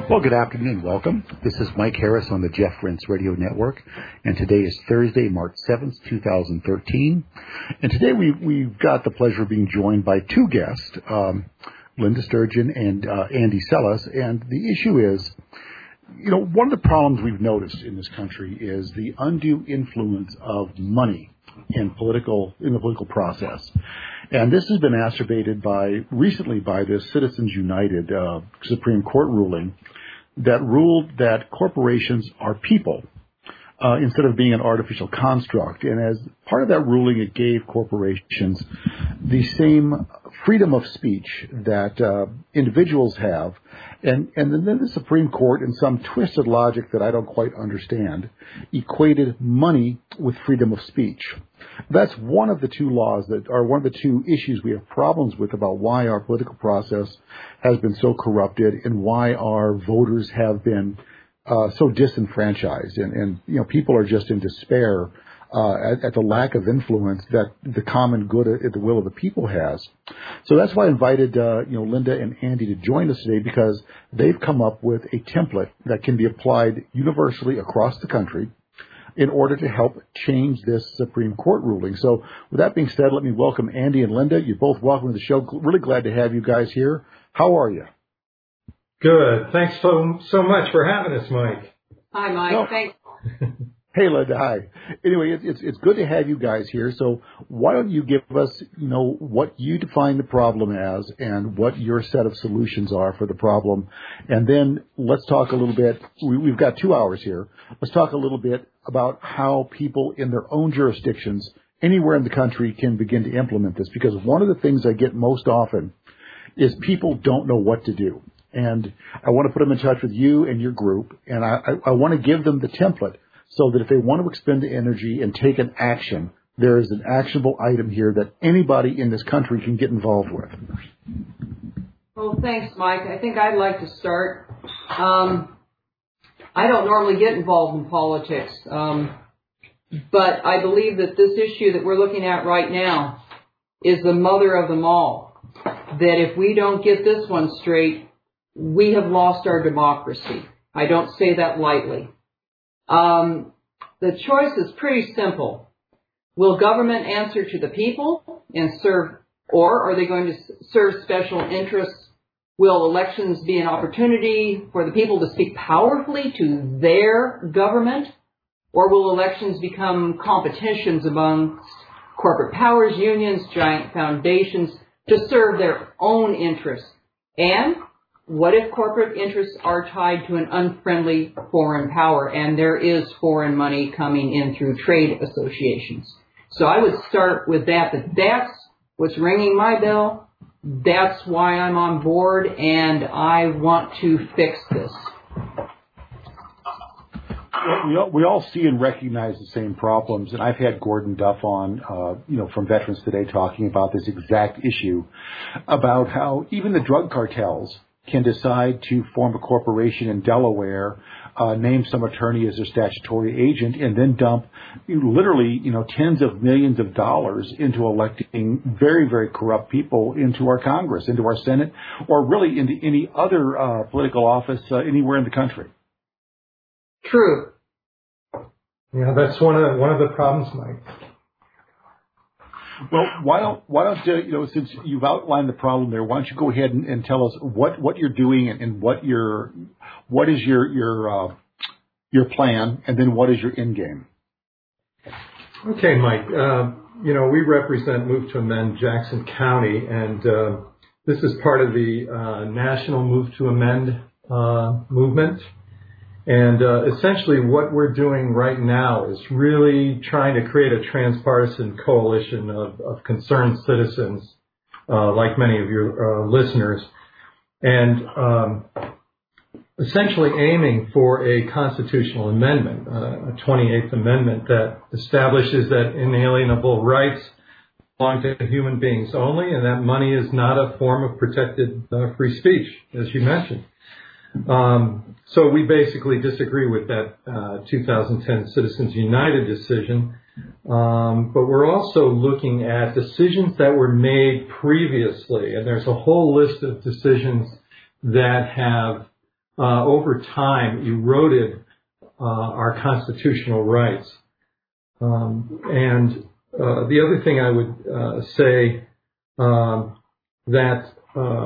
Well, good afternoon. Welcome. This is Mike Harris on the Jeff Rense Radio Network, and today is Thursday, March 7th, 2013. And today we've got the pleasure of being joined by two guests, Linda Sturgeon and Andy Sellas. And the issue is, one of the problems we've noticed in this country is the undue influence of money in the political process. And this has been exacerbated recently by the Citizens United Supreme Court ruling that ruled that corporations are people instead of being an artificial construct. And as part of that ruling, it gave corporations the same freedom of speech that individuals have. And then the Supreme Court, in some twisted logic that I don't quite understand, equated money with freedom of speech. That's one of the two laws one of the two issues we have problems with about why our political process has been so corrupted and why our voters have been so disenfranchised. And people are just in despair at the lack of influence that the common good at the will of the people has. So that's why I invited Linda and Andy to join us today, because they've come up with a template that can be applied universally across the country in order to help change this Supreme Court ruling. So with that being said, let me welcome Andy and Linda. You're both welcome to the show. Really glad to have you guys here. How are you? Good. Thanks so much for having us, Mike. Hi, Mike. Thanks. Hey, Linda. Hi. Anyway, it's good to have you guys here. So why don't you give us, what you define the problem as and what your set of solutions are for the problem. And then let's talk a little bit. We've got 2 hours here. Let's talk a little bit about how people in their own jurisdictions anywhere in the country can begin to implement this. Because one of the things I get most often is people don't know what to do. And I want to put them in touch with you and your group. And I want to give them the template, so that if they want to expend the energy and take an action, there is an actionable item here that anybody in this country can get involved with. Well, thanks, Mike. I think I'd like to start. I don't normally get involved in politics, but I believe that this issue that we're looking at right now is the mother of them all. That if we don't get this one straight, we have lost our democracy. I don't say that lightly. The choice is pretty simple. Will government answer to the people and serve, or are they going to serve special interests? Will elections be an opportunity for the people to speak powerfully to their government? Or will elections become competitions amongst corporate powers, unions, giant foundations to serve their own interests? And what if corporate interests are tied to an unfriendly foreign power and there is foreign money coming in through trade associations? So I would start with that, but that's what's ringing my bell. That's why I'm on board, and I want to fix this. We all see and recognize the same problems, and I've had Gordon Duff on, from Veterans Today, talking about this exact issue, about how even the drug cartels can decide to form a corporation in Delaware, name some attorney as their statutory agent, and then dump literally, tens of millions of dollars into electing very, very corrupt people into our Congress, into our Senate, or really into any other political office anywhere in the country. True. Yeah, that's one of the problems, Mike. Well, why don't since you've outlined the problem there, why don't you go ahead and tell us what you're doing and what is your plan, and then what is your end game? Okay, Mike. We represent Move to Amend Jackson County, and this is part of the National Move to Amend movement. And essentially what we're doing right now is really trying to create a transpartisan coalition of concerned citizens, like many of your listeners, and essentially aiming for a constitutional amendment, a 28th Amendment that establishes that inalienable rights belong to human beings only, and that money is not a form of protected free speech, as you mentioned. So we basically disagree with that 2010 Citizens United decision, but we're also looking at decisions that were made previously, and there's a whole list of decisions that have over time eroded our constitutional rights. And the other thing I would say that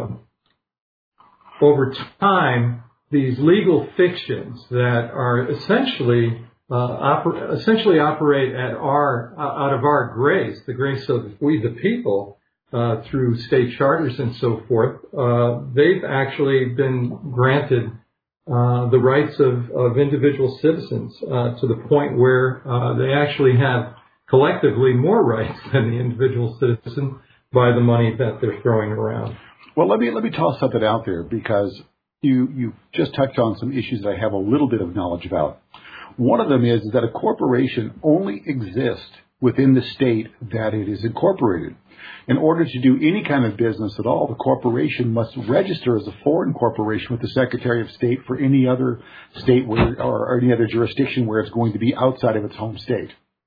over time, these legal fictions that are essentially operate at out of our grace, the grace of we the people, through state charters and so forth, they've actually been granted the rights of individual citizens to the point where they actually have collectively more rights than the individual citizen by the money that they're throwing around. Well, let me toss something out there, because you just touched on some issues that I have a little bit of knowledge about. One of them is that a corporation only exists within the state that it is incorporated. In order to do any kind of business at all, the corporation must register as a foreign corporation with the Secretary of State for any other state or any other jurisdiction where it's going to be outside of its home state.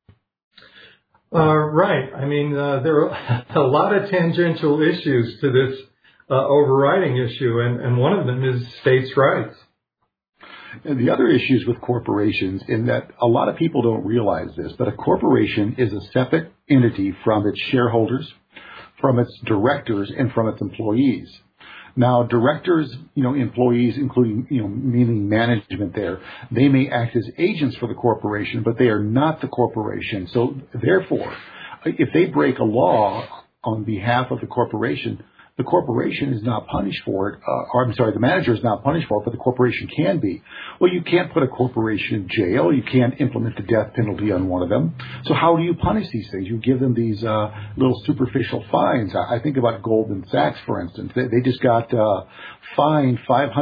Right. I mean, there are a lot of tangential issues to this overriding issue, and one of them is states' rights. And the other issues with corporations, in that a lot of people don't realize this, but a corporation is a separate entity from its shareholders, from its directors, and from its employees. Now, directors, employees, including, meaning management there, they may act as agents for the corporation, but they are not the corporation. So therefore, if they break a law on behalf of the corporation is not punished for it, the manager is not punished for it, but the corporation can be. Well, you can't put a corporation in jail. You can't implement the death penalty on one of them. So how do you punish these things? You give them these little superficial fines. I think about Goldman Sachs, for instance. They just got fined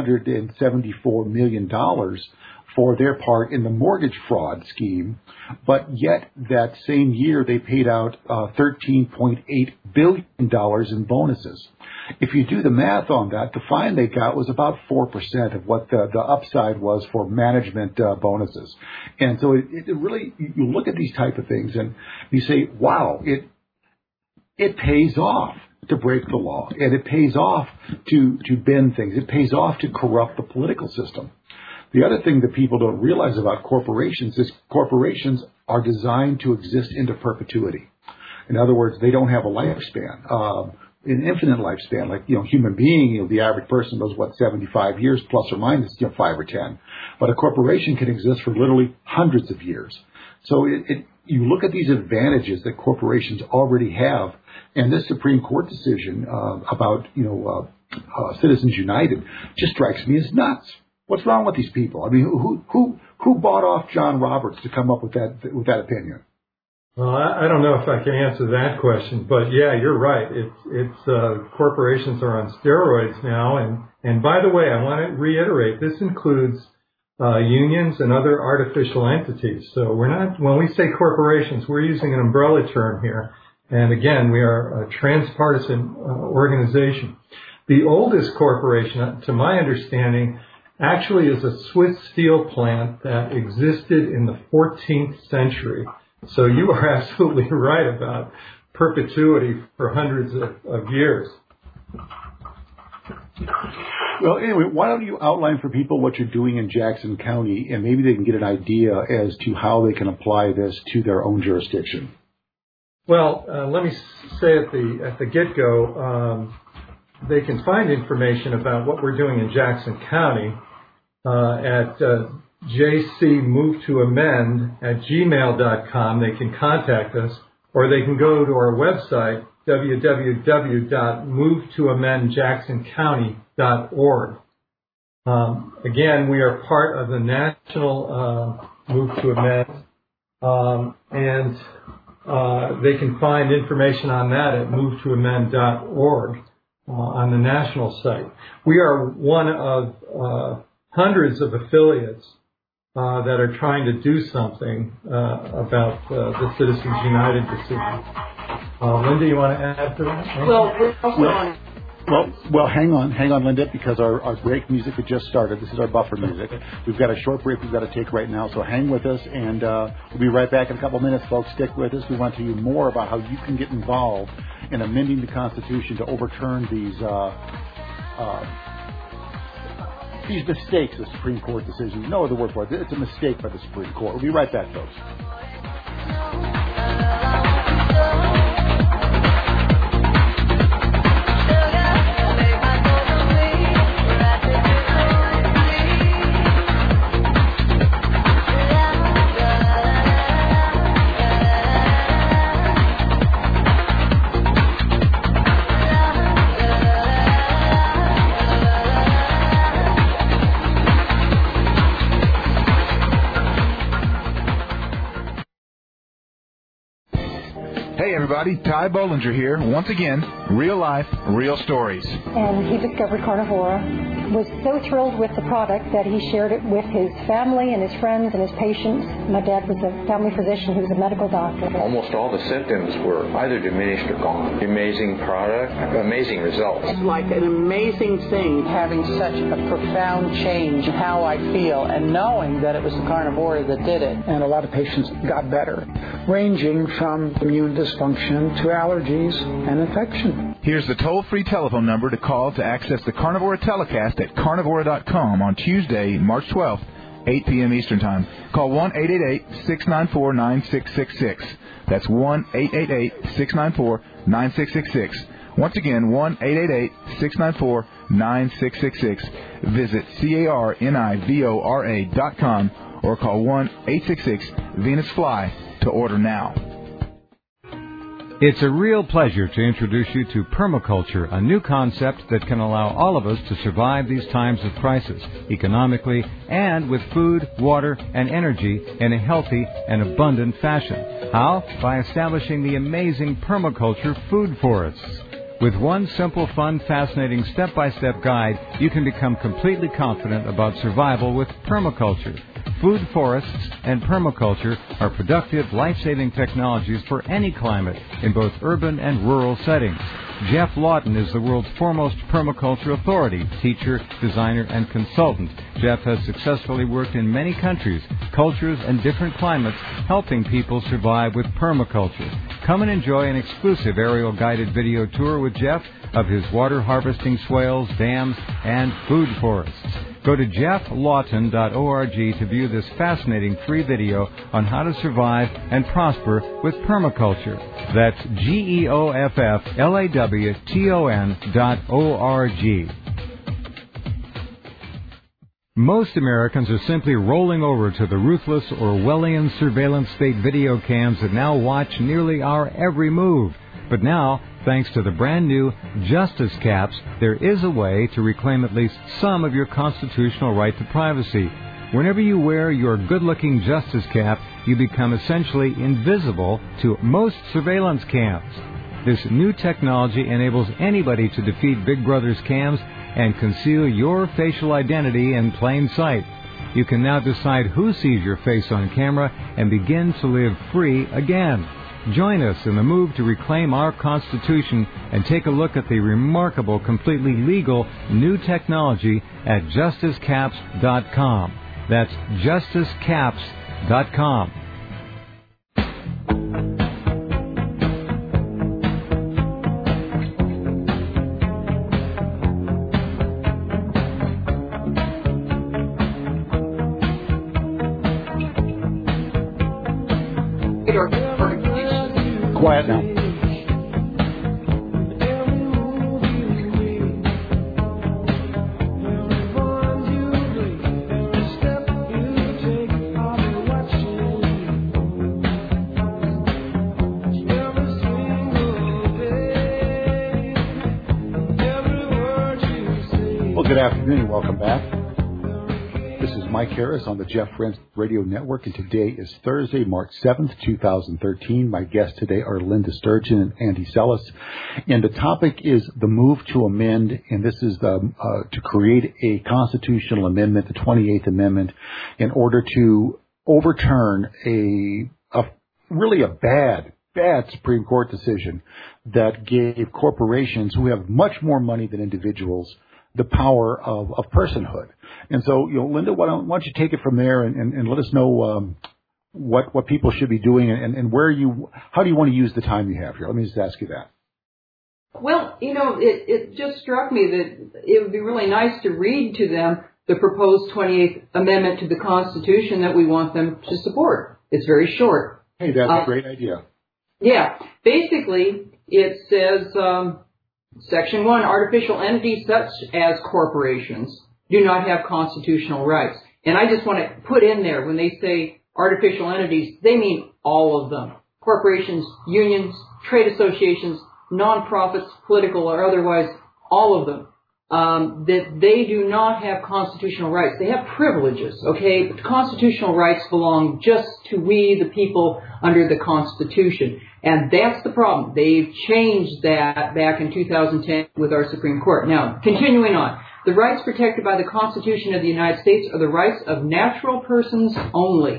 $574 million for their part in the mortgage fraud scheme, but yet that same year they paid out $13.8 billion in bonuses. If you do the math on that, the fine they got was about 4% of what the upside was for management bonuses. And so it really, you look at these type of things and you say, wow, it pays off to break the law, and it pays off to bend things. It pays off to corrupt the political system. The other thing that people don't realize about corporations is corporations are designed to exist into perpetuity. In other words, they don't have a lifespan, an infinite lifespan. Like, human being, the average person goes, 75 years plus or minus, 5 or 10. But a corporation can exist for literally hundreds of years. So you look at these advantages that corporations already have, and this Supreme Court decision about, Citizens United just strikes me as nuts. What's wrong with these people? I mean, who bought off John Roberts to come up with that opinion? Well, I don't know if I can answer that question, but yeah, you're right. It's corporations are on steroids now, and by the way, I want to reiterate, this includes unions and other artificial entities. So when we say corporations, we're using an umbrella term here, and again, we are a transpartisan organization. The oldest corporation, to my understanding, actually is a Swiss steel plant that existed in the 14th century. So you are absolutely right about perpetuity for hundreds of years. Well, anyway, why don't you outline for people what you're doing in Jackson County, and maybe they can get an idea as to how they can apply this to their own jurisdiction. Well, let me say at the get-go, they can find information about what we're doing in Jackson County at jcmovetoamend@gmail.com. They can contact us, or they can go to our website, www.movetoamendjacksoncounty.org. Again, we are part of the National Move to Amend, and they can find information on that at movetoamend.org. On the national site. We are one of hundreds of affiliates that are trying to do something about the Citizens United decision. Linda, you want to add to that? Well, we're also on. Well, hang on, Linda, because our break music had just started. This is our buffer music. We've got a short break we've got to take right now, so hang with us, and we'll be right back in a couple minutes, folks. Stick with us. We want to tell you more about how you can get involved in amending the Constitution to overturn these these mistakes of Supreme Court decisions. No other word for it. It's a mistake by the Supreme Court. We'll be right back, folks. Hey everybody, Ty Bollinger here. Once again, real life, real stories. And he discovered Carnivora, was so thrilled with the product that he shared it with his family and his friends and his patients. My dad was a family physician who was a medical doctor. Almost all the symptoms were either diminished or gone. Amazing product, amazing results. It's like an amazing thing having such a profound change in how I feel and knowing that it was the Carnivora that did it. And a lot of patients got better, ranging from immune dysfunction to allergies and infection. Here's the toll-free telephone number to call to access the Carnivora telecast at carnivora.com on Tuesday, March 12th, 8 p.m. Eastern Time. Call 1-888-694-9666. That's 1-888-694-9666. Once again, 1-888-694-9666. Visit carnivora.com or call 1-866-VENUS-FLY to order now. It's a real pleasure to introduce you to permaculture, a new concept that can allow all of us to survive these times of crisis, economically and with food, water, and energy in a healthy and abundant fashion. How? By establishing the amazing permaculture food forests. With one simple, fun, fascinating step-by-step guide, you can become completely confident about survival with permaculture. Food forests and permaculture are productive, life-saving technologies for any climate in both urban and rural settings. Jeff Lawton is the world's foremost permaculture authority, teacher, designer, and consultant. Jeff has successfully worked in many countries, cultures, and different climates, helping people survive with permaculture. Come and enjoy an exclusive aerial guided video tour with Jeff of his water harvesting swales, dams, and food forests. Go to jefflawton.org to view this fascinating free video on how to survive and prosper with permaculture. That's GEOFFLAWTON.org. Most Americans are simply rolling over to the ruthless Orwellian surveillance state video cams that now watch nearly our every move. But now, thanks to the brand new Justice Caps, there is a way to reclaim at least some of your constitutional right to privacy. Whenever you wear your good-looking Justice Cap, you become essentially invisible to most surveillance cams. This new technology enables anybody to defeat Big Brother's cams and conceal your facial identity in plain sight. You can now decide who sees your face on camera and begin to live free again. Join us in the move to reclaim our Constitution and take a look at the remarkable, completely legal new technology at justicecaps.com. That's justicecaps.com. Quiet now. Well, good afternoon and welcome back. This is Mike Harris on the Jeff Rense Radio Network, and today is Thursday, March 7th, 2013. My guests today are Linda Sturgeon and Andy Sellis, and the topic is the move to amend, and this is to create a constitutional amendment, the 28th Amendment, in order to overturn a really bad Supreme Court decision that gave corporations who have much more money than individuals the power of personhood. And so, Linda, why don't you take it from there and let us know what people should be doing and how do you want to use the time you have here? Let me just ask you that. Well, it just struck me that it would be really nice to read to them the proposed 28th Amendment to the Constitution that we want them to support. It's very short. Hey, that's a great idea. Yeah. Basically, it says, Section 1, artificial entities such as corporations do not have constitutional rights. And I just want to put in there, when they say artificial entities, they mean all of them. Corporations, unions, trade associations, nonprofits, political or otherwise, all of them. That they do not have constitutional rights. They have privileges, okay? But constitutional rights belong just to we, the people, under the Constitution. And that's the problem. They've changed that back in 2010 with our Supreme Court. Now, continuing on. The rights protected by the Constitution of the United States are the rights of natural persons only.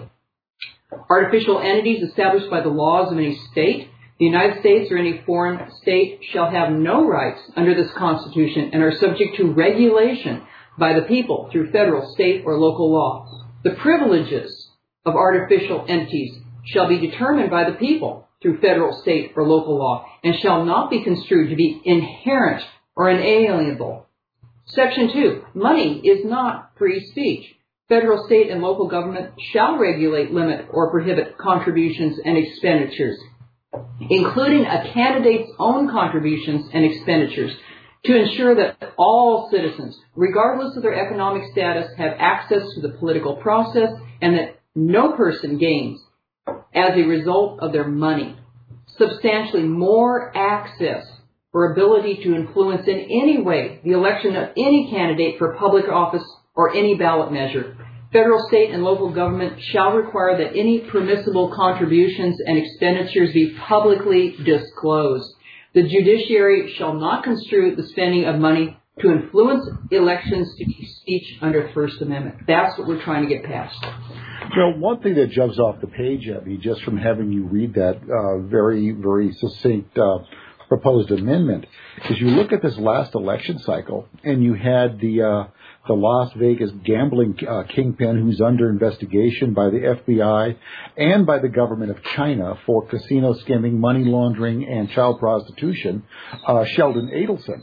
Artificial entities established by the laws of any state, the United States or any foreign state shall have no rights under this Constitution and are subject to regulation by the people through federal, state, or local law. The privileges of artificial entities shall be determined by the people through federal, state, or local law and shall not be construed to be inherent or inalienable. Section 2. Money is not free speech. Federal, state, and local government shall regulate, limit, or prohibit contributions and expenditures, including a candidate's own contributions and expenditures, to ensure that all citizens, regardless of their economic status, have access to the political process and that no person gains, as a result of their money, substantially more access or ability to influence in any way the election of any candidate for public office or any ballot measure. Federal, state, and local government shall require that any permissible contributions and expenditures be publicly disclosed. The judiciary shall not construe the spending of money to influence elections to be speech under the First Amendment. That's what we're trying to get past. One thing that jumps off the page at me just from having you read that very, very succinct proposed amendment is you look at this last election cycle and you had the Las Vegas gambling kingpin who's under investigation by the FBI and by the government of China for casino skimming, money laundering, and child prostitution, Sheldon Adelson.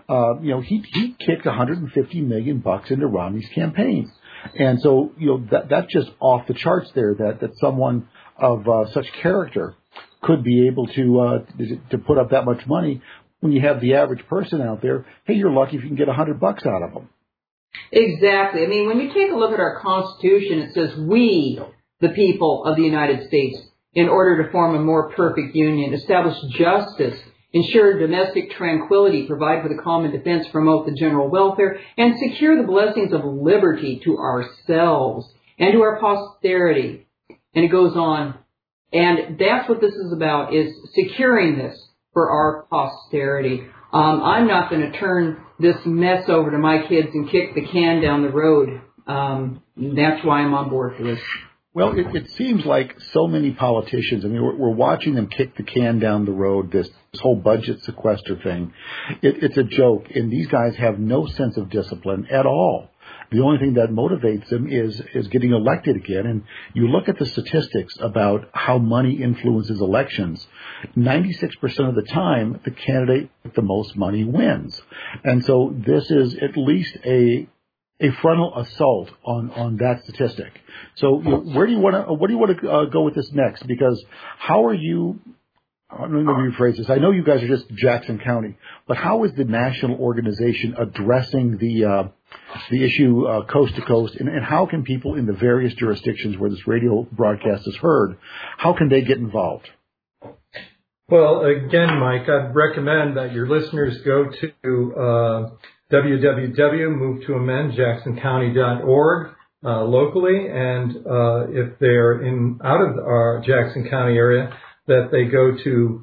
He kicked $150 million into Romney's campaign. And so, that's just off the charts there that someone of such character could be able to put up that much money when you have the average person out there. Hey, you're lucky if you can get $100 out of them. Exactly. I mean, when you take a look at our Constitution, it says we, the people of the United States, in order to form a more perfect union, establish justice, ensure domestic tranquility, provide for the common defense, promote the general welfare, and secure the blessings of liberty to ourselves and to our posterity. And it goes on. And that's what this is about, is securing this for our posterity. I'm not going to turn this mess over to my kids and kick the can down the road. That's why I'm on board for this. Well, it seems like so many politicians, I mean, we're watching them kick the can down the road, this whole budget sequester thing. It's a joke, and these guys have no sense of discipline at all. The only thing that motivates them is getting elected again. And you look at the statistics about how money influences elections. 96% of the time, the candidate with the most money wins. And so this is at least a frontal assault on that statistic. So where do you want to go with this next? Because how are you? Let me rephrase this. I know you guys are just Jackson County, but how is the national organization addressing the issue coast to coast, and how can people in the various jurisdictions where this radio broadcast is heard, how can they get involved? Well, again, Mike, I'd recommend that your listeners go to www.movetoamendjacksoncounty.org locally, and if they're out of our Jackson County area, that they go to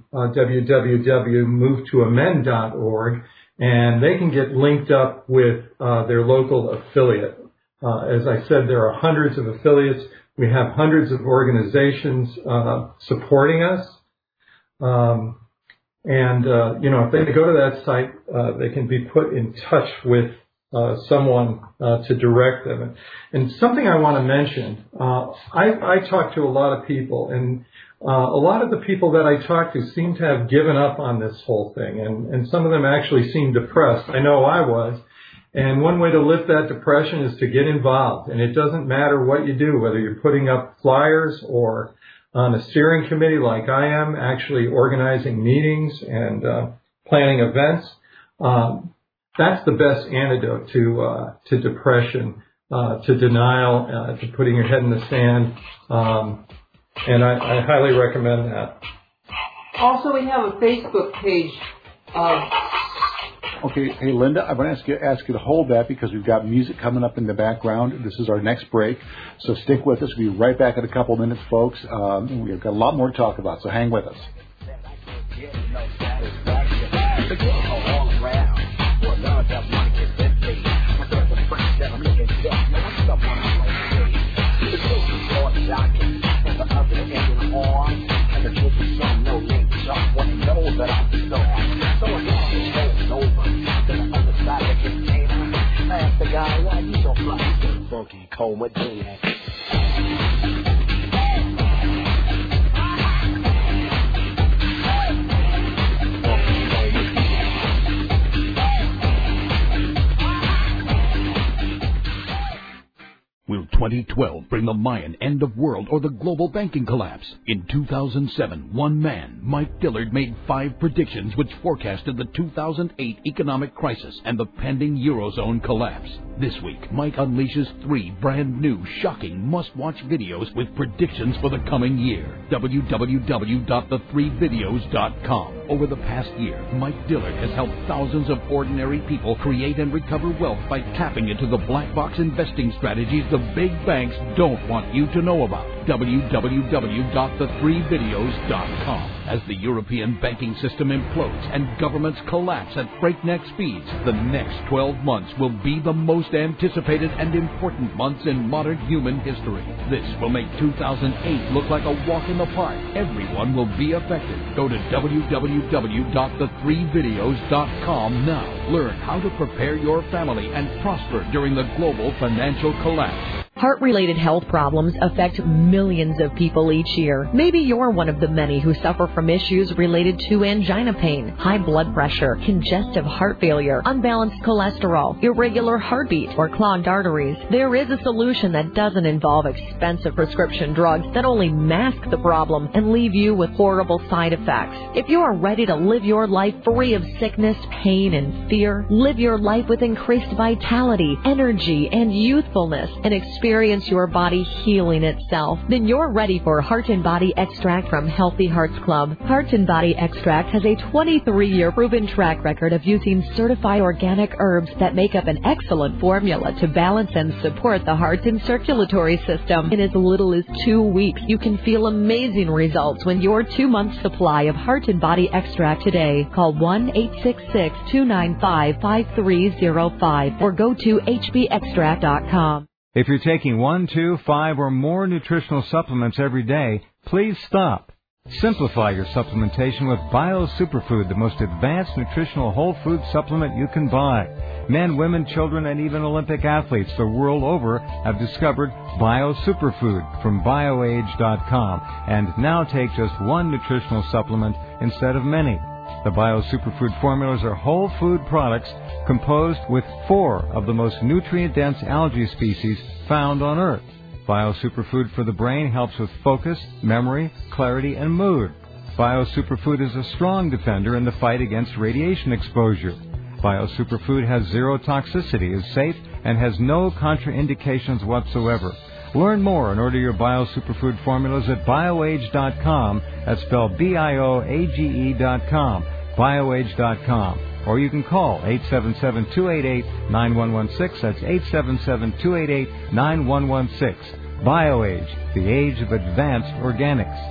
www.movetoamend.org, and they can get linked up with their local affiliate. As I said, there are hundreds of affiliates. We have hundreds of organizations supporting us. If they go to that site, they can be put in touch with someone to direct them. And something I want to mention, I talk to a lot of people, and a lot of the people that I talk to seem to have given up on this whole thing, and some of them actually seem depressed. I know I was. And one way to lift that depression is to get involved. And it doesn't matter what you do, whether you're putting up flyers or on a steering committee like I am, actually organizing meetings and planning events. That's the best antidote to depression, to denial, to putting your head in the sand. And I highly recommend that. Also, we have a Facebook page. Okay, hey Linda, I want to ask you to hold that because we've got music coming up in the background. This is our next break, so stick with us. We'll be right back in a couple minutes, folks. We've got a lot more to talk about, so hang with us. The guy, why you so fly? Funky coma dance. Will 2012 bring the Mayan end of world or the global banking collapse? In 2007, one man, Mike Dillard, made 5 predictions which forecasted the 2008 economic crisis and the pending Eurozone collapse. This week, Mike unleashes 3 brand new, shocking, must-watch videos with predictions for the coming year. www.the3videos.com. Over the past year, Mike Dillard has helped thousands of ordinary people create and recover wealth by tapping into the black box investing strategies the big banks don't want you to know about. www.the3videos.com. As the European banking system implodes and governments collapse at breakneck speeds, the next 12 months will be the most anticipated and important months in modern human history. This will make 2008 look like a walk in the park. Everyone will be affected. Go to www.the3videos.com now. Learn how to prepare your family and prosper during the global financial collapse. Heart-related health problems affect millions of people each year. Maybe you're one of the many who suffer from issues related to angina pain, high blood pressure, congestive heart failure, unbalanced cholesterol, irregular heartbeat, or clogged arteries. There is a solution that doesn't involve expensive prescription drugs that only mask the problem and leave you with horrible side effects. If you are ready to live your life free of sickness, pain, and fear, live your life with increased vitality, energy, and youthfulness, and experience your body healing itself, then you're ready for Heart and Body Extract from Healthy Hearts Club. Heart and Body Extract has a 23-year proven track record of using certified organic herbs that make up an excellent formula to balance and support the heart and circulatory system. In as little as 2 weeks, you can feel amazing results when your 2-month supply of Heart and Body Extract today. Call 1-866-295-5305 or go to hbextract.com. If you're taking 1, 2, 5, or more nutritional supplements every day, please stop. Simplify your supplementation with Bio Superfood, the most advanced nutritional whole food supplement you can buy. Men, women, children, and even Olympic athletes the world over have discovered Bio Superfood from BioAge.com and now take just 1 nutritional supplement instead of many. The Bio Superfood formulas are whole food products composed with 4 of the most nutrient-dense algae species found on Earth. Bio Superfood for the brain helps with focus, memory, clarity, and mood. Bio Superfood is a strong defender in the fight against radiation exposure. Bio Superfood has 0 toxicity, is safe, and has no contraindications whatsoever. Learn more and order your Bio Superfood formulas at BioAge.com. That's spelled BIOAGE.com. BioAge.com. Or you can call 877-288-9116. That's 877-288-9116. BioAge, the age of advanced organics.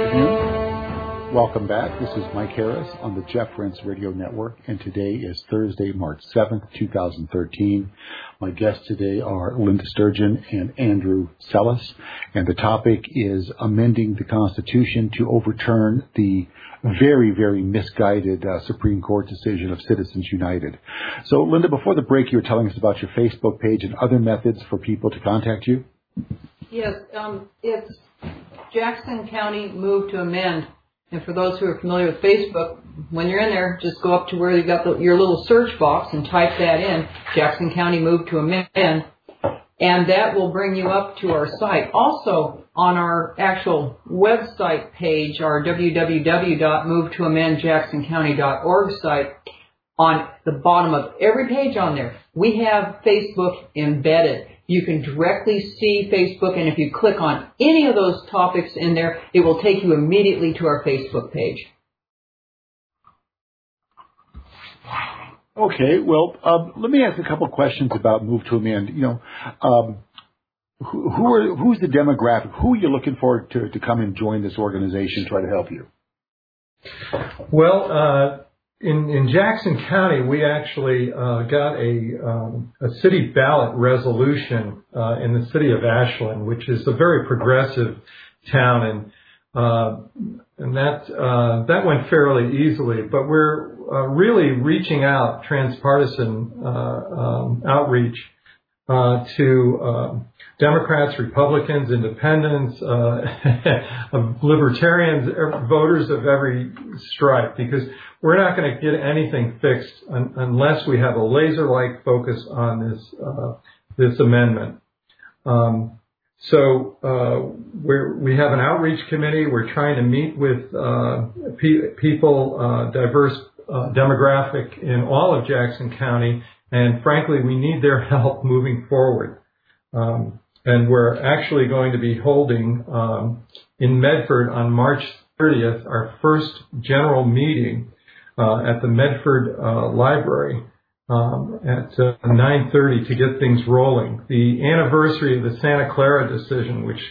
afternoon. Welcome back. This is Mike Harris on the Jeff Rense Radio Network, and today is Thursday, March 7th, 2013. My guests today are Linda Sturgeon and Andrew Sellis, and the topic is amending the Constitution to overturn the very, very misguided Supreme Court decision of Citizens United. So, Linda, before the break, you were telling us about your Facebook page and other methods for people to contact you. Yes, it's Jackson County Move to Amend. And for those who are familiar with Facebook, when you're in there, just go up to where you've got your little search box and type that in, Jackson County Move to Amend, and that will bring you up to our site. Also, on our actual website page, our www.movetoamendjacksoncounty.org site, on the bottom of every page on there, we have Facebook embedded. You can directly see Facebook, and if you click on any of those topics in there, it will take you immediately to our Facebook page. Okay, well, let me ask a couple of questions about Move to Amend. You know, who's the demographic? Who are you looking for to come and join this organization, try to help you? Well, in Jackson County, we actually got a city ballot resolution in the city of Ashland, which is a very progressive town, and that went fairly easily. But we're really reaching out, transpartisan outreach to Democrats, Republicans, Independents, Libertarians, voters of every stripe, because we're not going to get anything fixed unless we have a laser-like focus on this amendment. So we have an outreach committee. We're trying to meet with people, diverse demographic in all of Jackson County, and frankly, we need their help moving forward. And we're actually going to be holding in Medford on March 30th our first general meeting at the Medford Library at 9:30 to get things rolling. The anniversary of the Santa Clara decision, which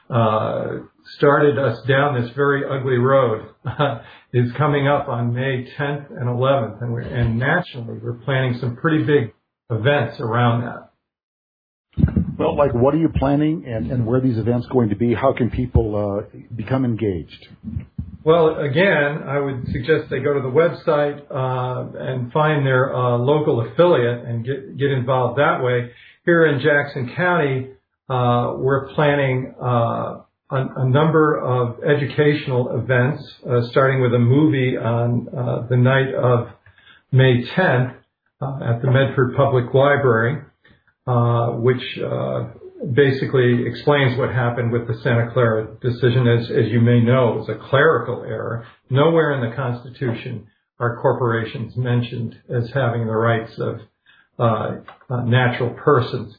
started us down this very ugly road, is coming up on May 10th and 11th, and nationally we're planning some pretty big events around that. Well, like, what are you planning, and where are these events going to be? How can people become engaged? Well, again, I would suggest they go to the website and find their local affiliate and get involved that way. Here in Jackson County, we're planning a number of educational events, starting with a movie on the night of May 10th at the Medford Public Library, which basically explains what happened with the Santa Clara decision. As you may know, it was a clerical error. Nowhere in the Constitution are corporations mentioned as having the rights of natural persons.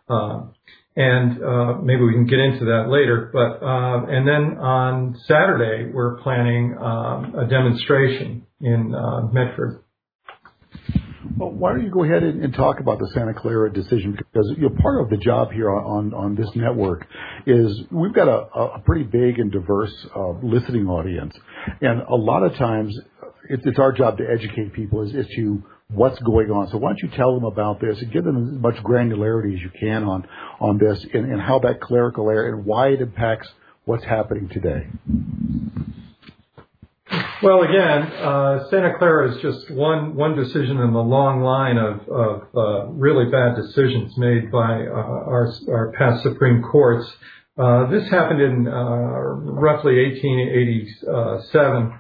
And maybe we can get into that later. But and then on Saturday, we're planning a demonstration in Medford. Well, why don't you go ahead and talk about the Santa Clara decision? Because part of the job here on this network is we've got a pretty big and diverse listening audience, and a lot of times it's our job to educate people as to what's going on. So why don't you tell them about this and give them as much granularity as you can on this and how that clerical error and why it impacts what's happening today. Well, again, Santa Clara is just one decision in the long line of really bad decisions made by our past Supreme Courts. This happened in roughly 1887,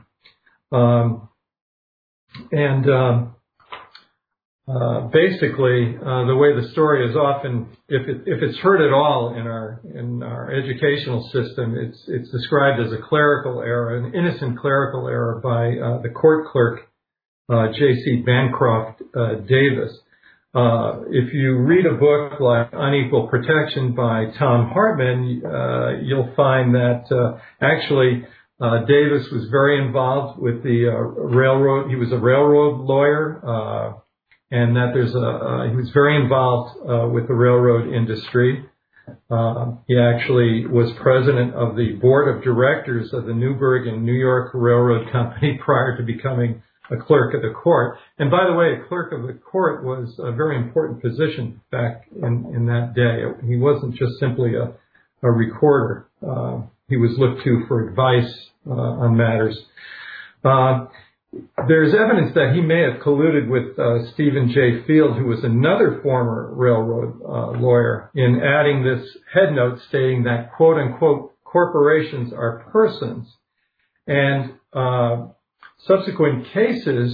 basically, the way the story is often, if it's heard at all in our educational system, it's described as a clerical error, an innocent clerical error by the court clerk J.C. Bancroft Davis. If you read a book like Unequal Protection by Tom Hartman, you'll find that actually Davis was very involved with the railroad. He was a railroad lawyer. And that he was very involved with the railroad industry, He actually was president of the board of directors of the Newburgh and New York Railroad Company prior to becoming a clerk of the court. And by the way, a clerk of the court was a very important position back in that day. He wasn't just simply a recorder. He was looked to for advice on matters. There's evidence that he may have colluded with Stephen J. Field, who was another former railroad lawyer, in adding this headnote stating that, quote unquote, corporations are persons. And subsequent cases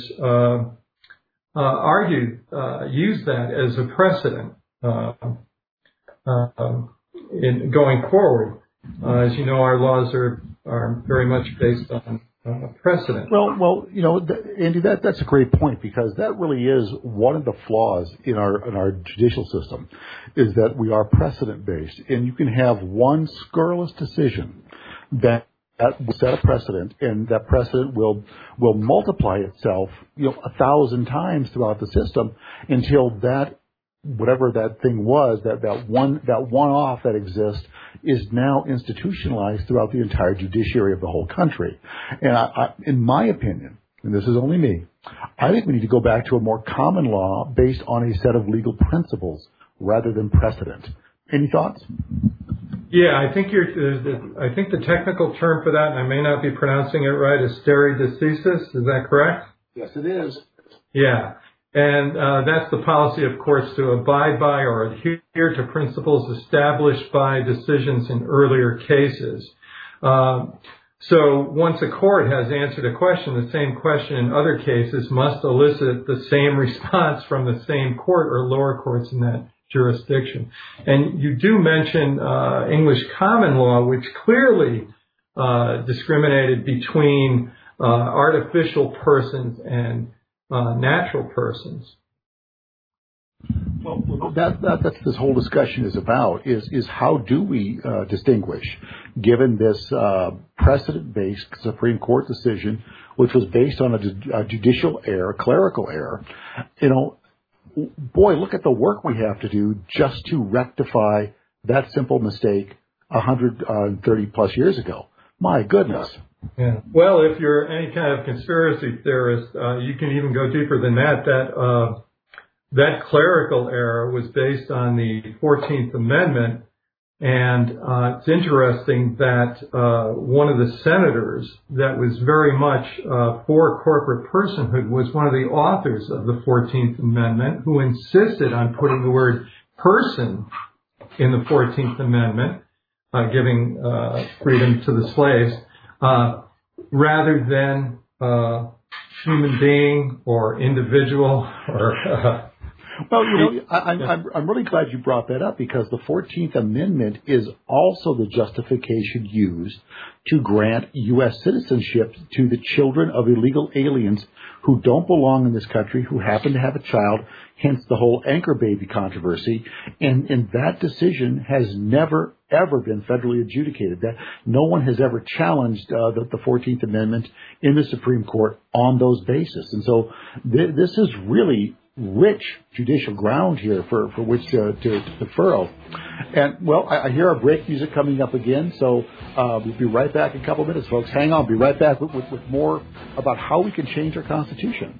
used that as a precedent in going forward. As you know, our laws are very much based on precedent. Well, Andy, that's a great point, because that really is one of the flaws in our judicial system, is that we are precedent based, and you can have one scurrilous decision that will set a precedent, and that precedent will multiply itself 1,000 times throughout the system until that whatever that thing was, that one-off that exists, is now institutionalized throughout the entire judiciary of the whole country. And in my opinion, and this is only me, I think we need to go back to a more common law based on a set of legal principles rather than precedent. Any thoughts? Yeah, I think the technical term for that, and I may not be pronouncing it right, is stare decisis. Is that correct? Yes, it is. Yeah. And that's the policy, of course, to abide by or adhere to principles established by decisions in earlier cases. So once a court has answered a question, the same question in other cases must elicit the same response from the same court or lower courts in that jurisdiction. And you do mention English common law, which clearly discriminated between artificial persons and natural persons. Well, that's this whole discussion is about, is how do we distinguish, given this precedent-based Supreme Court decision, which was based on a judicial error, clerical error. Boy, look at the work we have to do just to rectify that simple mistake 130 plus years ago. My goodness. Yeah. Well, if you're any kind of conspiracy theorist, you can even go deeper than that. That clerical error was based on the 14th Amendment, and it's interesting that one of the senators that was very much for corporate personhood was one of the authors of the 14th Amendment, who insisted on putting the word person in the 14th Amendment, giving freedom to the slaves, rather than human being or individual or Well, I'm really glad you brought that up, because the 14th Amendment is also the justification used to grant U.S. citizenship to the children of illegal aliens who don't belong in this country, who happen to have a child, hence the whole anchor baby controversy. And that decision has never, ever been federally adjudicated. That no one has ever challenged the 14th Amendment in the Supreme Court on those bases. And so this is really rich judicial ground here for which to furrow. And, well, I hear our break music coming up again, so we'll be right back in a couple of minutes, folks. Hang on. We'll be right back with more about how we can change our Constitution.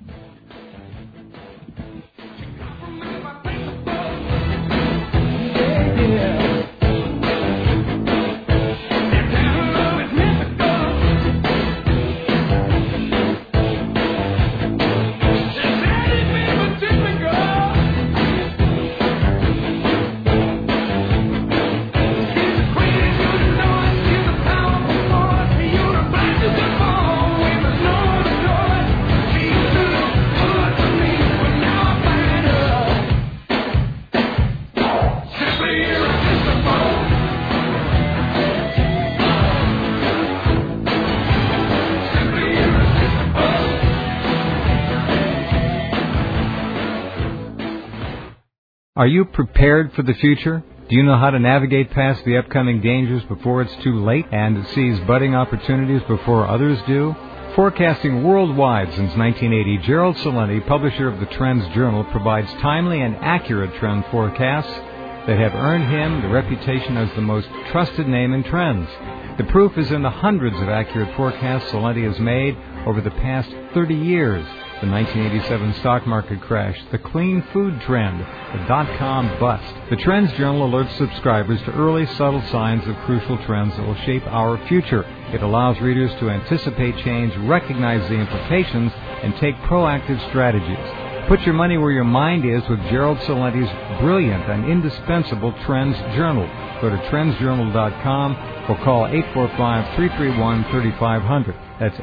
Are you prepared for the future? Do you know how to navigate past the upcoming dangers before it's too late and seize budding opportunities before others do? Forecasting worldwide since 1980, Gerald Celente, publisher of the Trends Journal, provides timely and accurate trend forecasts that have earned him the reputation as the most trusted name in trends. The proof is in the hundreds of accurate forecasts Celente has made over the past 30 years. The 1987 stock market crash, the clean food trend, the dot-com bust. The Trends Journal alerts subscribers to early subtle signs of crucial trends that will shape our future. It allows readers to anticipate change, recognize the implications, and take proactive strategies. Put your money where your mind is with Gerald Celente's brilliant and indispensable Trends Journal. Go to trendsjournal.com or call 845-331-3500. That's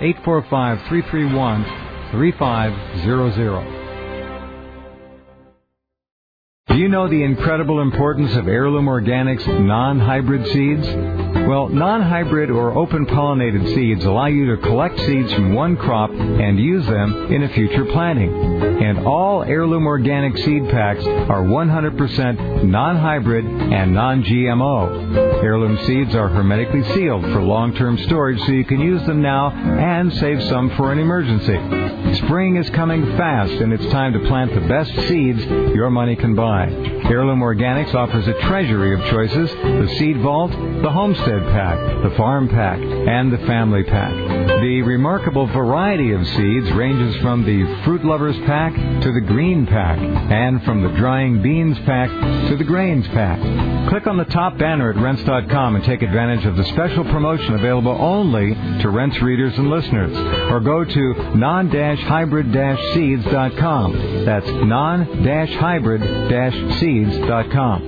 845-331-3500. Do you know the incredible importance of Heirloom Organics non-hybrid seeds? Well, non-hybrid or open-pollinated seeds allow you to collect seeds from one crop and use them in a future planting. And all Heirloom Organic seed packs are 100% non-hybrid and non-GMO. Heirloom seeds are hermetically sealed for long-term storage so you can use them now and save some for an emergency. Spring is coming fast and it's time to plant the best seeds your money can buy. Heirloom Organics offers a treasury of choices: the Seed Vault, the Homestead Pack, the Farm Pack, and the Family Pack. The remarkable variety of seeds ranges from the Fruit Lovers Pack to the Green Pack, and from the Drying Beans Pack to the Grains Pack. Click on the top banner at Rents.com and take advantage of the special promotion available only to Rents readers and listeners. Or go to non-hybrid-seeds.com. That's non-hybrid-seeds.com.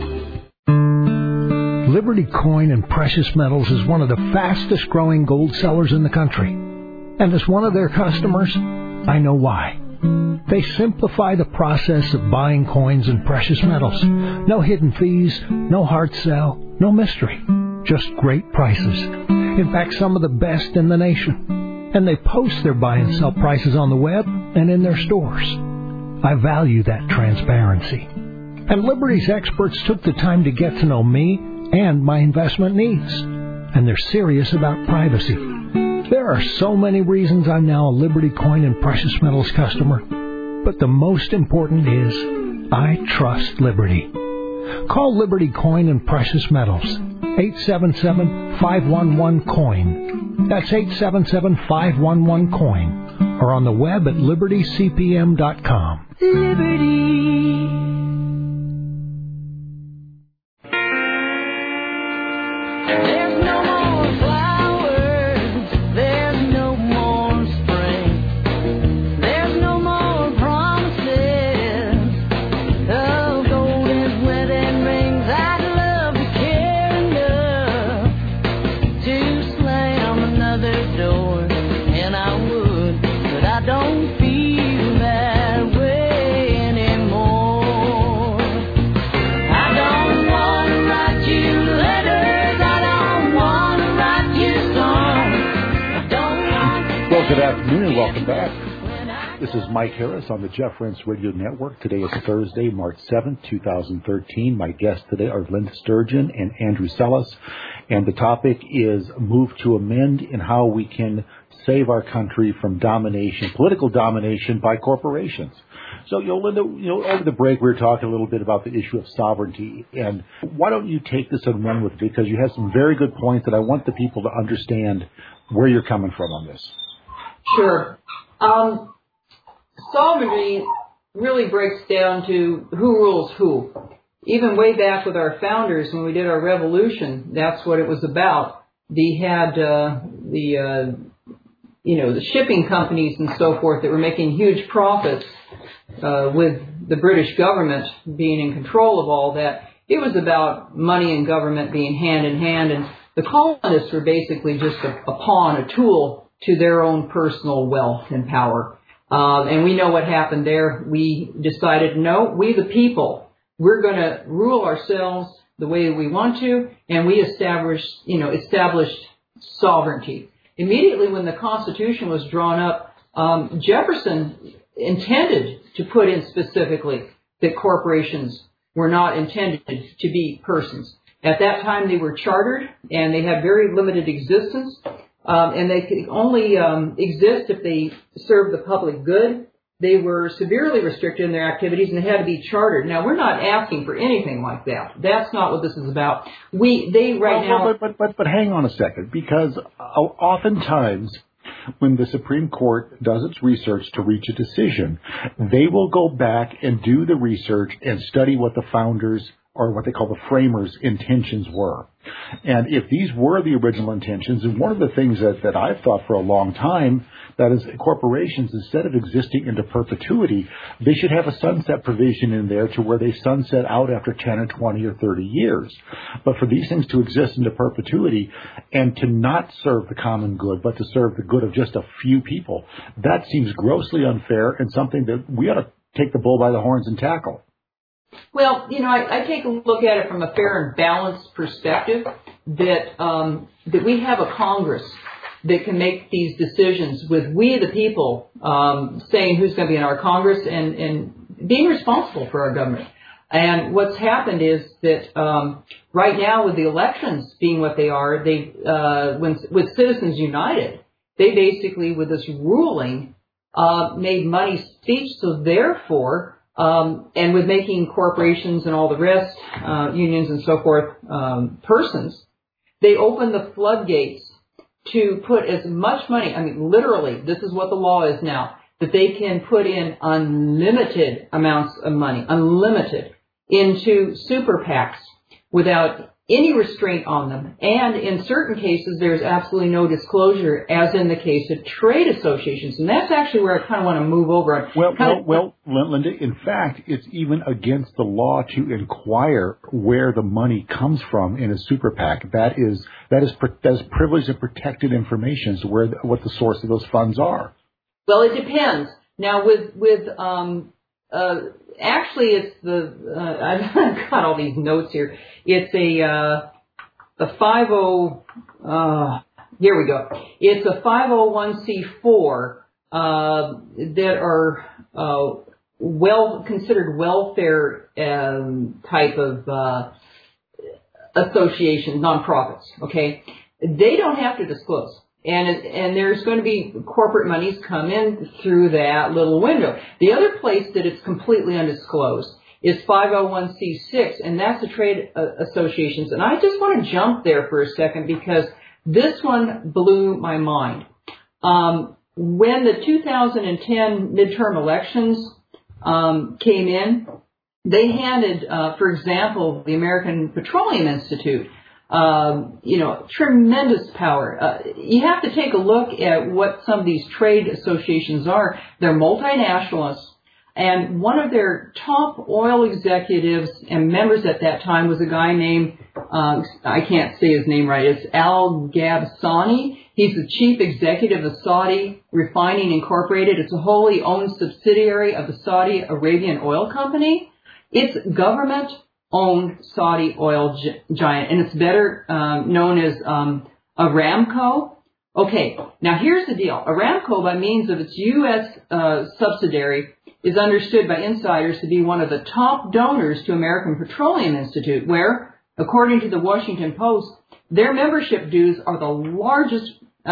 Liberty Coin and Precious Metals is one of the fastest growing gold sellers in the country. And as one of their customers, I know why. They simplify the process of buying coins and precious metals. No hidden fees, no hard sell, no mystery. Just great prices. In fact, some of the best in the nation. And they post their buy and sell prices on the web and in their stores. I value that transparency. And Liberty's experts took the time to get to know me and my investment needs. And they're serious about privacy. There are so many reasons I'm now a Liberty Coin and Precious Metals customer. But the most important is I trust Liberty. Call Liberty Coin and Precious Metals. 877-511-COIN. That's 877-511-COIN. Or on the web at libertycpm.com. Liberty. Good afternoon and welcome back. This is Mike Harris on the Jeff Rentz Radio Network. Today is Thursday, March 7th, 2013. My guests today are Linda Sturgeon and Andrew Sellis, and the topic is Move to Amend and how we can save our country from domination, political domination by corporations. So, Linda, over the break we were talking a little bit about the issue of sovereignty, and why don't you take this and run with it, because you have some very good points that I want the people to understand where you're coming from on this. Sure. Sovereignty really breaks down to who rules who. Even way back with our founders, when we did our revolution, that's what it was about. They had the shipping companies and so forth that were making huge profits with the British government being in control of all that. It was about money and government being hand in hand, and the colonists were basically just a pawn, a tool to their own personal wealth and power. And we know what happened there. We decided, no, we the people, we're going to rule ourselves the way we want to, and we established sovereignty. Immediately when the Constitution was drawn up, Jefferson intended to put in specifically that corporations were not intended to be persons. At that time they were chartered, and they had very limited existence. And they could only exist if they served the public good. They were severely restricted in their activities and had to be chartered. Now, we're not asking for anything like that. That's not what this is about. But hang on a second, because oftentimes when the Supreme Court does its research to reach a decision, they will go back and do the research and study what the founders or what they call the framers' intentions were. And if these were the original intentions, and one of the things that I've thought for a long time, that is corporations, instead of existing into perpetuity, they should have a sunset provision in there to where they sunset out after 10 or 20 or 30 years. But for these things to exist into perpetuity and to not serve the common good, but to serve the good of just a few people, that seems grossly unfair and something that we ought to take the bull by the horns and tackle. Well, I take a look at it from a fair and balanced perspective that we have a Congress that can make these decisions with we the people saying who's going to be in our Congress and being responsible for our government. And what's happened is that right now with the elections being what they are, with Citizens United, they basically, with this ruling, made money speech, so therefore... and with making corporations and all the rest, unions and so forth, persons, they open the floodgates to put as much money, I mean, literally, this is what the law is now, that they can put in unlimited amounts of money, unlimited, into super PACs without any restraint on them. And in certain cases, there's absolutely no disclosure, as in the case of trade associations. And that's actually where I kind of want to move over. Well, Linda, in fact, it's even against the law to inquire where the money comes from in a super PAC. That is privileged and protected information as to what the source of those funds are. Well, it depends. Now, actually, it's I've got all these notes here. It's a 50. Here we go. It's a 501c4 that are considered welfare type of associations, nonprofits. Okay, they don't have to disclose. And there's going to be corporate monies come in through that little window. The other place that it's completely undisclosed is 501c6, and that's the trade associations. And I just want to jump there for a second because this one blew my mind. When the 2010 midterm elections came in, they handed, for example, the American Petroleum Institute, tremendous power. You have to take a look at what some of these trade associations are. They're multinationalists, and one of their top oil executives and members at that time was a guy named, I can't say his name right, it's Al Gabsani. He's the chief executive of Saudi Refining Incorporated. It's a wholly owned subsidiary of the Saudi Arabian Oil Company. It's government-owned Saudi oil giant, and it's better known as Aramco. Okay, now here's the deal. Aramco, by means of its U.S. Subsidiary, is understood by insiders to be one of the top donors to American Petroleum Institute, where, according to the Washington Post, their membership dues are the largest,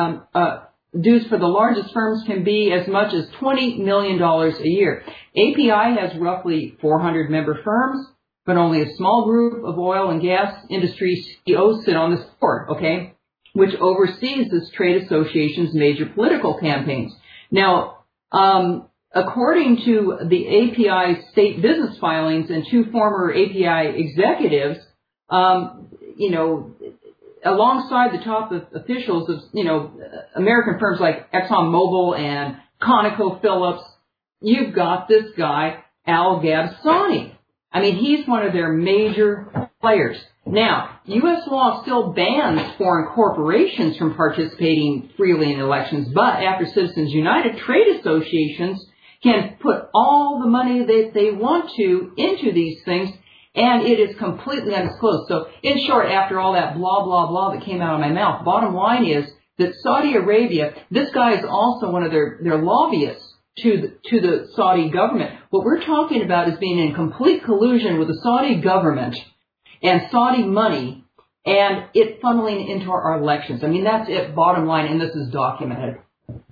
dues for the largest firms can be as much as $20 million a year. API has roughly 400 member firms, but only a small group of oil and gas industry CEOs sit on this board, okay, which oversees this trade association's major political campaigns. Now, according to the API state business filings and two former API executives, alongside the top officials of, American firms like ExxonMobil and ConocoPhillips, you've got this guy, Al Gabsani. I mean, he's one of their major players. Now, U.S. law still bans foreign corporations from participating freely in elections, but after Citizens United, trade associations can put all the money that they want to into these things, and it is completely undisclosed. So, in short, after all that blah, blah, blah that came out of my mouth, bottom line is that Saudi Arabia, this guy is also one of their lobbyists to the Saudi government. What we're talking about is being in complete collusion with the Saudi government and Saudi money and it funneling into our elections. I mean, that's it, bottom line, and this is documented.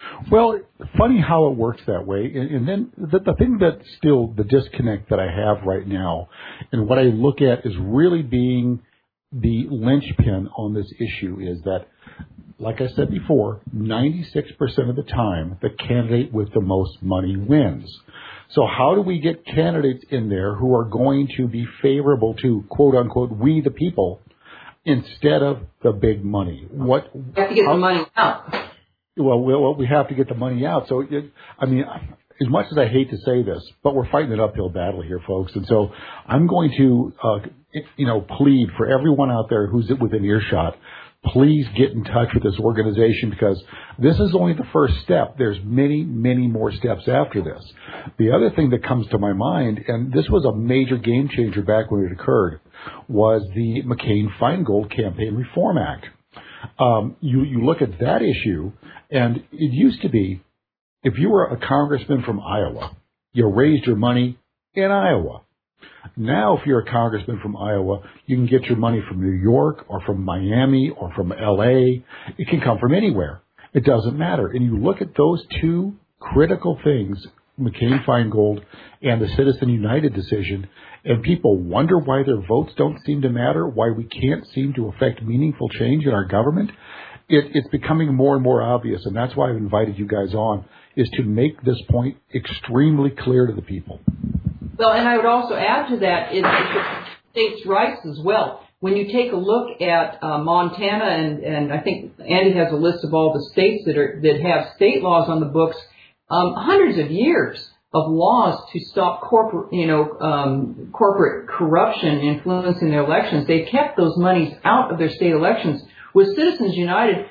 Well, funny how it works that way. And then the thing that's still the disconnect that I have right now, and what I look at is really being the linchpin on this issue, is that, like I said before, 96% of the time, the candidate with the most money wins. So how do we get candidates in there who are going to be favorable to, quote unquote, we the people, instead of the big money? We have to get the money out. Well, we have to get the money out. So, as much as I hate to say this, but we're fighting an uphill battle here, folks. And so I'm going to, plead for everyone out there who's within earshot. Please get in touch with this organization, because this is only the first step. There's many, many more steps after this. The other thing that comes to my mind, and this was a major game changer back when it occurred, was the McCain-Feingold Campaign Reform Act. You look at that issue, and it used to be, if you were a congressman from Iowa, you raised your money in Iowa. Now, if you're a congressman from Iowa, you can get your money from New York or from Miami or from L.A. It can come from anywhere. It doesn't matter. And you look at those two critical things, McCain-Feingold and the Citizen United decision, and people wonder why their votes don't seem to matter, why we can't seem to affect meaningful change in our government. It's becoming more and more obvious, and that's why I've invited you guys on, is to make this point extremely clear to the people. Well, and I would also add to that is states' rights as well. When you take a look at Montana, and I think Andy has a list of all the states that have state laws on the books, hundreds of years of laws to stop corporate corruption influencing their elections. They've kept those monies out of their state elections. With Citizens United,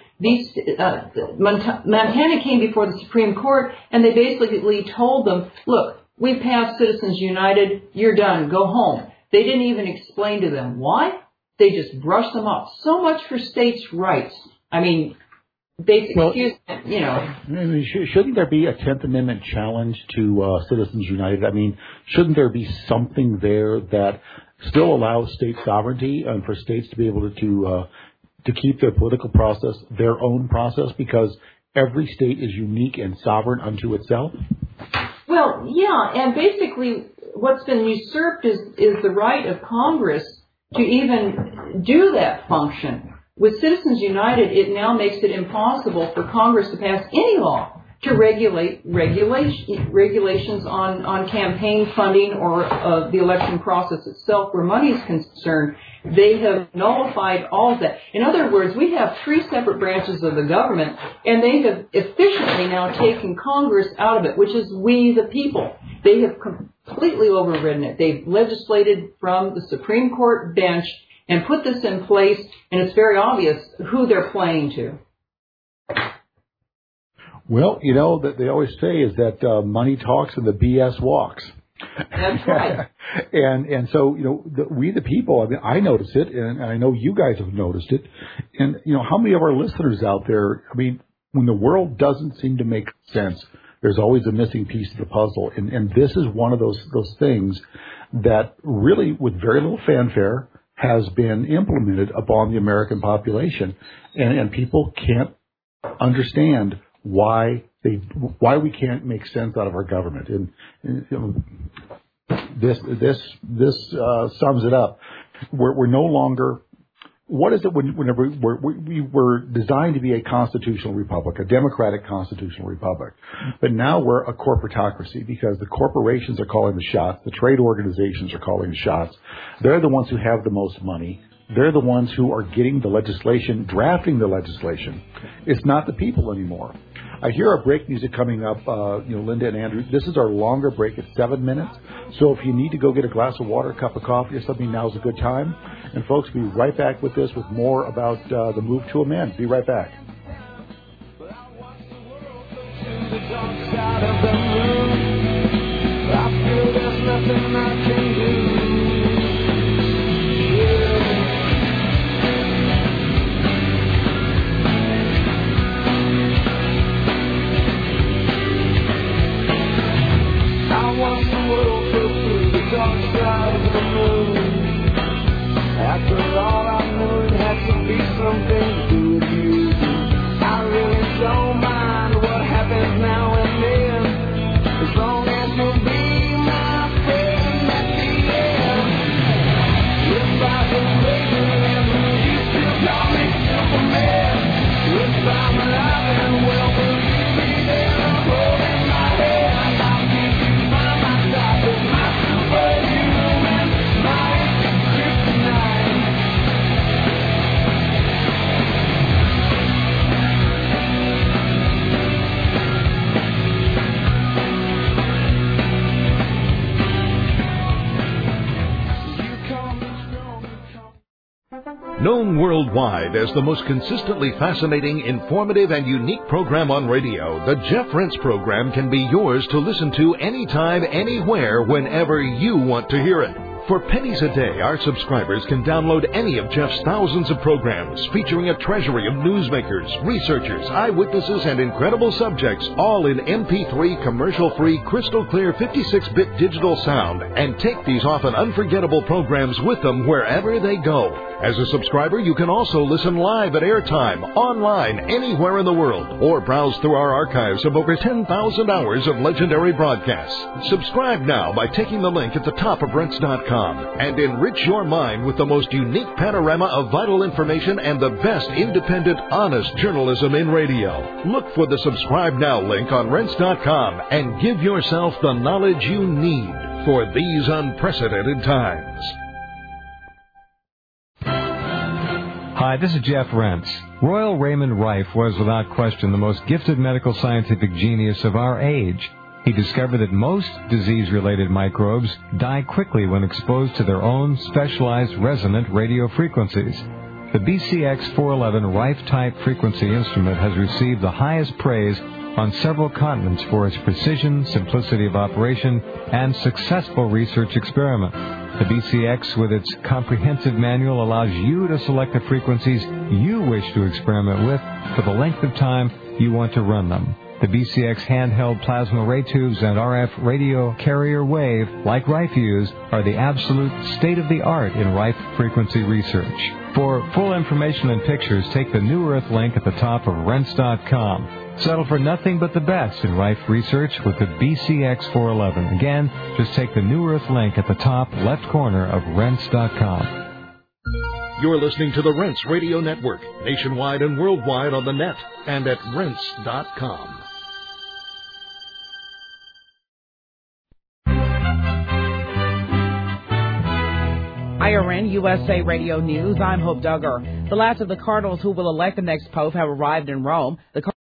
Montana came before the Supreme Court, and they basically told them, look, we passed Citizens United, you're done, go home. They didn't even explain to them why. They just brushed them off. So much for states' rights. I mean, shouldn't there be a 10th Amendment challenge to Citizens United? I mean, shouldn't there be something there that still allows state sovereignty and for states to be able to keep their political process their own process, because every state is unique and sovereign unto itself? Well, yeah, and basically what's been usurped is the right of Congress to even do that function. With Citizens United, it now makes it impossible for Congress to pass any law to regulate regulations on campaign funding or the election process itself where money is concerned. They have nullified all of that. In other words, we have three separate branches of the government, and they have efficiently now taken Congress out of it, which is we the people. They have completely overridden it. They've legislated from the Supreme Court bench and put this in place, and it's very obvious who they're playing to. Well, that they always say is that money talks and the BS walks. That's right. and so, we the people, I mean, I notice it, and I know you guys have noticed it. And, how many of our listeners out there, I mean, when the world doesn't seem to make sense, there's always a missing piece of the puzzle. And this is one of those things that really, with very little fanfare, has been implemented upon the American population. And people can't understand why we can't make sense out of our government. And this sums it up. We're no longer. What is it whenever we were designed to be a constitutional republic, a democratic constitutional republic, but now we're a corporatocracy because the corporations are calling the shots, the trade organizations are calling the shots. They're the ones who have the most money. They're the ones who are getting the legislation, drafting the legislation. It's not the people anymore. I hear our break music coming up, Linda and Andrew. This is our longer break at 7 minutes. So if you need to go get a glass of water, a cup of coffee or something, now's a good time. And folks, we'll be right back with this with more about the move to amend. Be right back. After all, I knew it had to be something to do with you. I really don't mind what happened. Known worldwide as the most consistently fascinating, informative, and unique program on radio, the Jeff Rense program can be yours to listen to anytime, anywhere, whenever you want to hear it. For pennies a day, our subscribers can download any of Jeff's thousands of programs featuring a treasury of newsmakers, researchers, eyewitnesses, and incredible subjects, all in MP3 commercial-free, crystal-clear 56-bit digital sound, and take these often unforgettable programs with them wherever they go. As a subscriber, you can also listen live at airtime, online, anywhere in the world, or browse through our archives of over 10,000 hours of legendary broadcasts. Subscribe now by taking the link at the top of Rense.com and enrich your mind with the most unique panorama of vital information and the best independent, honest journalism in radio. Look for the Subscribe Now link on Rense.com and give yourself the knowledge you need for these unprecedented times. Hi, this is Jeff Rense. Royal Raymond Rife was without question the most gifted medical scientific genius of our age. He discovered that most disease-related microbes die quickly when exposed to their own specialized resonant radio frequencies. The BCX411 Rife-type frequency instrument has received the highest praise on several continents for its precision, simplicity of operation, and successful research experiment. The BCX, with its comprehensive manual, allows you to select the frequencies you wish to experiment with for the length of time you want to run them. The BCX handheld plasma ray tubes and RF radio carrier wave, like Rife used, are the absolute state-of-the-art in Rife frequency research. For full information and pictures, take the New Earth link at the top of Rense.com. Settle for nothing but the best in Rife research with the BCX411. Again, just take the New Earth link at the top left corner of Rense.com. You're listening to the Rense Radio Network, nationwide and worldwide on the net and at Rense.com. IRN USA Radio News, I'm Hope Duggar. The last of the cardinals who will elect the next pope have arrived in Rome. The